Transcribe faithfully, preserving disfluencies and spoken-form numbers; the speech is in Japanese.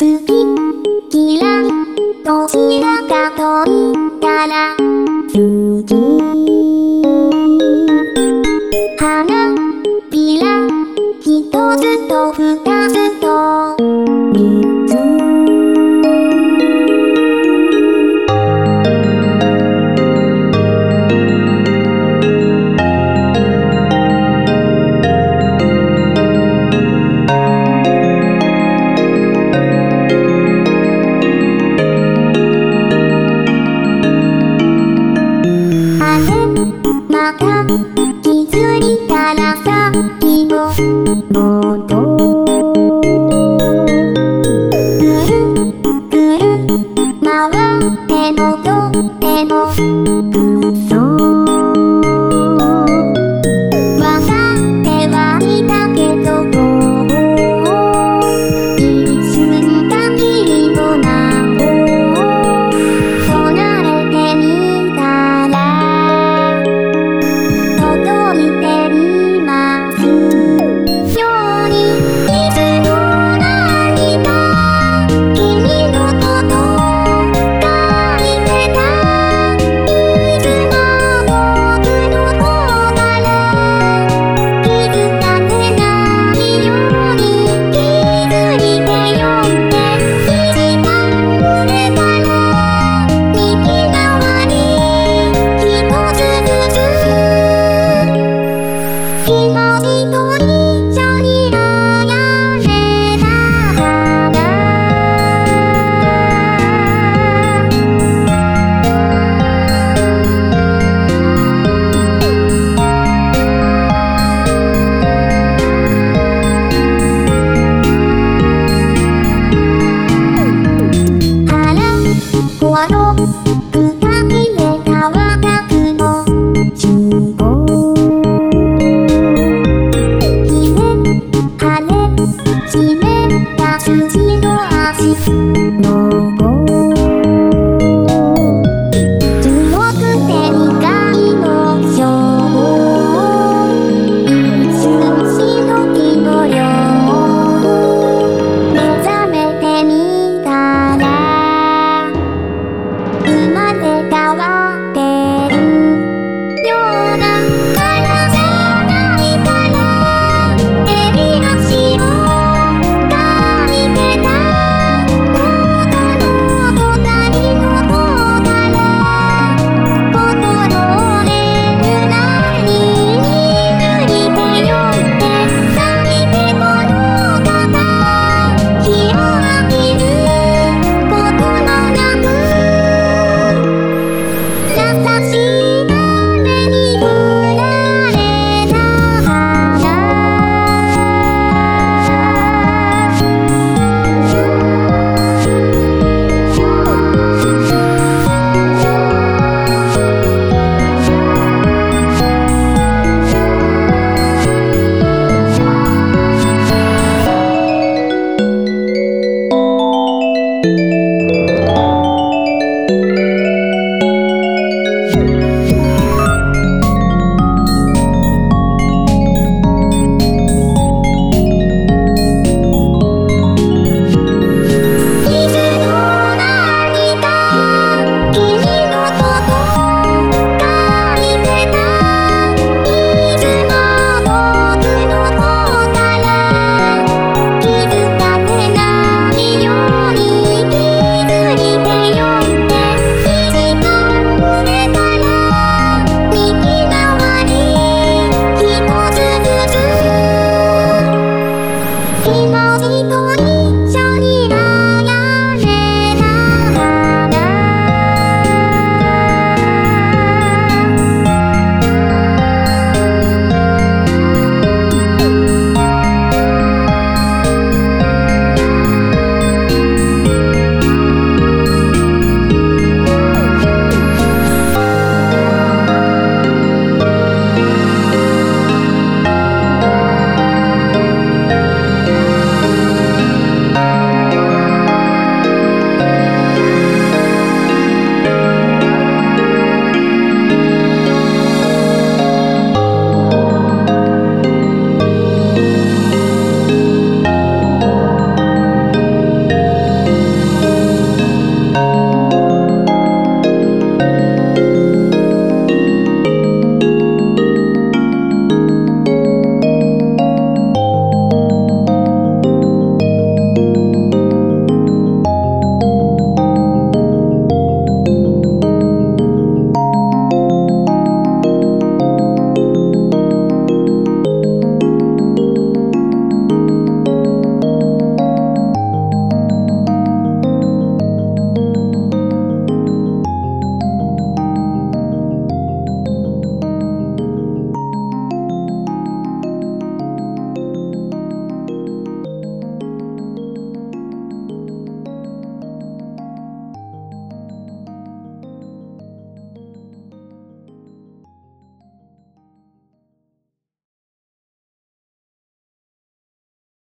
好き嫌いどちらかと言ったら好き花びら一つと二つと三つまた気づいたらさっきのことぐるぐる回って戻っても嘘わかってはいたけどもう一瞬限りのなを唱えてみたら届いていますようにいつの間にか君のこと書いてたいつも僕の方から気づかせないように気づいてよって一番上から右側に一つずつ今一人じゃいられたからあらふわろふかひれた私の希望晴れ湿った土の足の